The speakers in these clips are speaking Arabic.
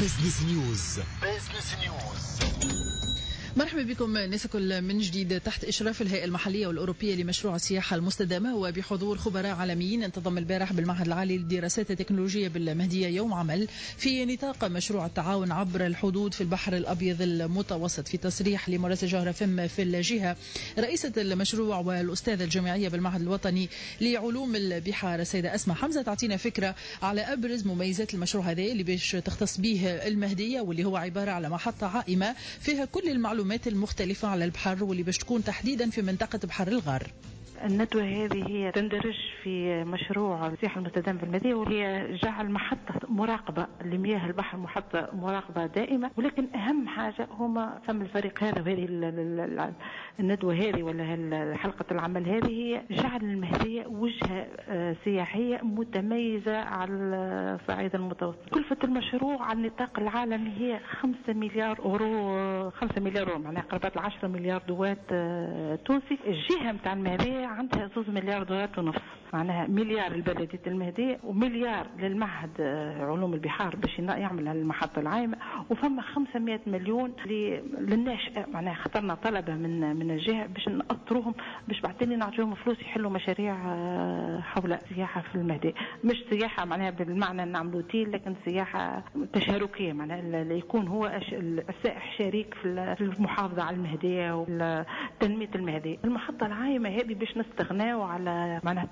بزنس نيوز. بزنس نيوز. مرحبا بكم نسكل من جديد تحت إشراف الهيئة المحلية والأوروبية لمشروع السياحة المستدامة وبحضور خبراء عالميين. انتظم البارح بالمعهد العالي للدراسات التكنولوجية بالمهدية يوم عمل في نطاق مشروع التعاون عبر الحدود في البحر الأبيض المتوسط. في تصريح لمراسل جوهرة فم في الجهة، رئيسة المشروع والأستاذة الجامعية بالمعهد الوطني لعلوم البحار السيدة أسماء حمزة تعطينا فكرة على أبرز مميزات المشروع هذا اللي باش تختص به المهدية، واللي هو عبارة على محطة عائمة فيها كل المعلومات المختلفة على البحر، واللي باش تكون تحديدا في منطقة بحر الغار. الندوة هذه هي تندرج في مشروع السياحة المستدامة في المدينة، وهي جعل محطة مراقبة لمياه البحر محطة مراقبة دائمة. ولكن أهم حاجة هما فم الفريق هذا وهذه الندوة هذه ولا حلقة العمل هذه هي جعل المهدية وجهة سياحية متميزة على صعيد المتوسط. كلفة المشروع على النطاق العالمي هي 5 مليار أورو، 5 مليار أورو معناها قرابة 10 مليار دوات تونسي. الجهة متاع المهدية عندها 2 مليار دولار ونص، معناها مليار لبلدية المهدية ومليار للمعهد علوم البحار باش يعمل المحطة العائمة، وفما 500 مليون للناشئة. معناها خطرنا طلبة من الجهة باش نأطروهم باش بعدين نعطيهم فلوس يحلوا مشاريع حول السياحة في المهدية. مش سياحة معناها بالمعنى نعملوا تيل، لكن سياحة تشاركية، معناها يكون هو السائح شريك في المحافظة على المهدية وتنمية المهدية. المحطة العائمة هذه باش نستغناو على معناها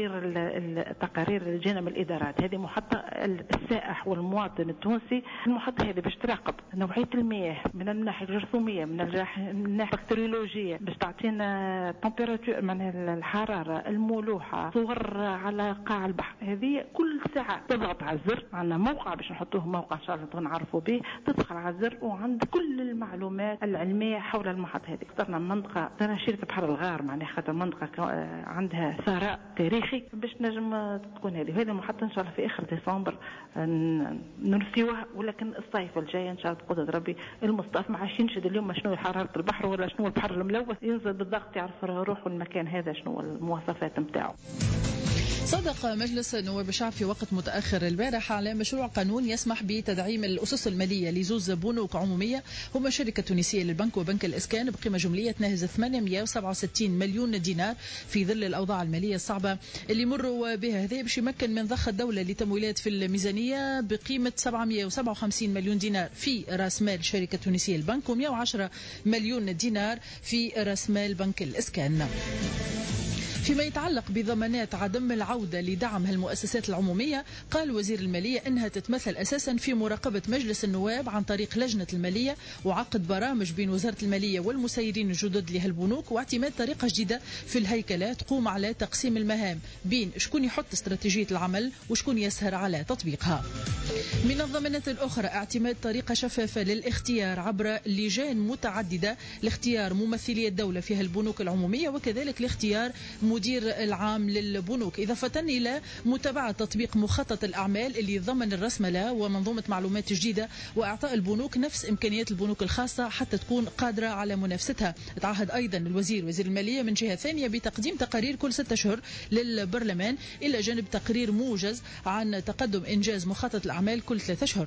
تقارير الجنة من الإدارات. هذه محطة السائح والمواطن التونسي. المحطة هذه باش تراقب نوعية المياه من الناحية الجرثومية، من الناحية البكتيريولوجية، باش تعطينا تمبيراتور معناها الحرارة، الملوحة، صور على قاع البحر. هذه كل ساعة تضغط على الزر. عندنا موقع باش نحطوه، موقع إن شاء الله نعرفوا به، تضغط على الزر وعند كل المعلومات العلمية حول المحطة هذه. اخترنا منطقة ترى شركة بحر الغار، معناها خاطر منطقة عندها ثراء تاريخي باش نجم تكون هذه المحطة إن شاء الله في آخر ديسمبر نرسيوها. ولكن الصيف الجاي إن شاء الله بقدرة ربي المصطفى ما عادش ينشد اليوم شنو حرارة البحر ولا شنو البحر الملوث، ينزل بالضغط يعرف روح المكان هذا شنو المواصفات متاعه. صدق مجلس نواب الشعب في وقت متأخر البارح على مشروع قانون يسمح بتدعيم الأسس المالية لزوز بنوك عمومية هما شركة تونسية للبنك وبنك الإسكان بقيمة جملية تناهز 867 مليون دينار في ظل الأوضاع المالية الصعبة اللي مروا بها. هذا باش يمكن من ضخ الدولة لتمويلات في الميزانية بقيمة 757 مليون دينار في رأس مال شركة تونسية للبنك و110 مليون دينار في رأس مال بنك الإسكان. فيما يتعلق بضمانات عدم العودة لدعم هالمؤسسات العمومية، قال وزير المالية أنها تتمثل أساسا في مراقبة مجلس النواب عن طريق لجنة المالية وعقد برامج بين وزارة المالية والمسيرين الجدد لهالبنوك واعتماد طريقة جديدة في الهيكلة تقوم على تقسيم المهام بين شكون يحط استراتيجية العمل وشكون يسهر على تطبيقها. من الضمانات الأخرى اعتماد طريقة شفافة للاختيار عبر لجان متعددة لاختيار ممثلي الدولة في هالبنوك العمومية، وكذلك لاختيار مدير العام للبنوك، إضافة إلى متابعة تطبيق مخطط الأعمال اللي يضمن الرسملة ومنظومة معلومات جديدة وإعطاء البنوك نفس إمكانيات البنوك الخاصة حتى تكون قادرة على منافستها. تعهد أيضا وزير المالية من جهة ثانية بتقديم تقارير كل 6 أشهر للبرلمان، إلى جانب تقرير موجز عن تقدم إنجاز مخطط الأعمال كل 3 أشهر.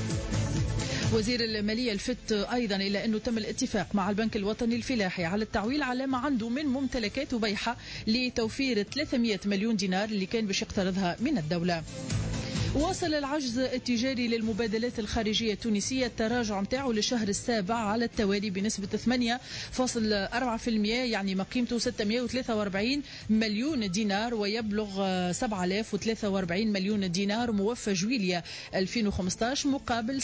وزير المالية الفت أيضا إلى أنه تم الاتفاق مع البنك الوطني الفلاحي على التعويل على ما عنده من ممتلكات وبيحة لتوفير 300 مليون دينار اللي كان باش يقترضها من الدولة. واصل العجز التجاري للمبادلات الخارجية التونسية التراجع متاعه للشهر السابع على التوالي بنسبة 8.4%، يعني ما قيمته 643 مليون دينار، ويبلغ 7043 مليون دينار موفى جويلية 2015 مقابل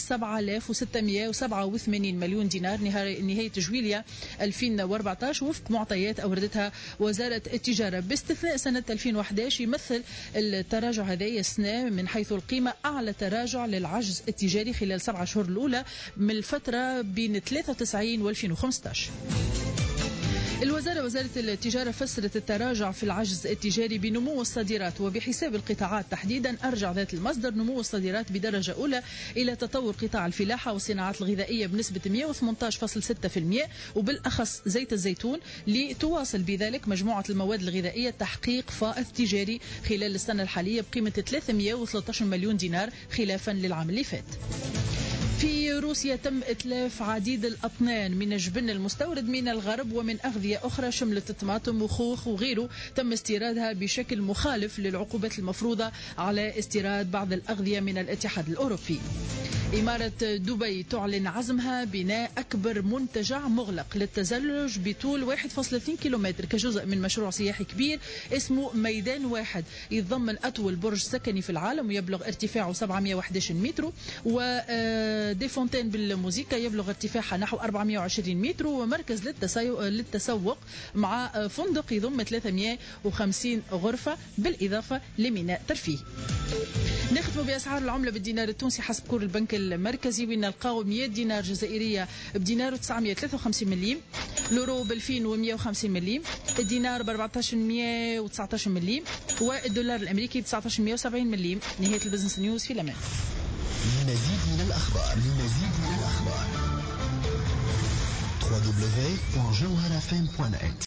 7687 مليون دينار نهاية جويلية 2014 وفق معطيات أوردتها وزارة التجارة. باستثناء سنة 2011 يمثل التراجع هذا السنة من حيث القيمة أعلى تراجع للعجز التجاري خلال 7 شهور الأولى من الفترة بين 93 و 2015. وزارة التجارة فسرت التراجع في العجز التجاري بنمو الصادرات، وبحساب القطاعات تحديدا أرجع ذات المصدر نمو الصادرات بدرجة أولى إلى تطور قطاع الفلاحة والصناعات الغذائية بنسبة 118.6%، وبالأخص زيت الزيتون، لتواصل بذلك مجموعة المواد الغذائية تحقيق فائض تجاري خلال السنة الحالية بقيمة 313 مليون دينار خلافا للعام اللي فات. في روسيا تم إتلاف عديد الأطنان من الجبن المستورد من الغرب ومن أغذية أخرى شملت الطماطم وخوخ وغيره تم استيرادها بشكل مخالف للعقوبات المفروضة على استيراد بعض الأغذية من الاتحاد الأوروبي. إمارة دبي تعلن عزمها بناء أكبر منتجع مغلق للتزلج بطول 1.2 كيلومتر كجزء من مشروع سياحي كبير اسمه ميدان واحد، يتضمن أطول برج سكني في العالم ويبلغ ارتفاعه 711 متر، ودي فونتين بالموزيكا يبلغ ارتفاعها نحو 420 متر، ومركز للتسوق مع فندق يضم 350 غرفة بالإضافة لميناء ترفيه. نختم بأسعار العملة بالدينار التونسي حسب كور البنك المركزي، ونلقاو 100 دينار جزائرية بدينار 953 مليم، اليورو ب 2150 مليم، الدينار ب 1419 مليم، والدولار الأمريكي ب 1970 مليم. نهاية البزنس نيوز في الأمان. لمزيد من الأخبار www.jawharafm.net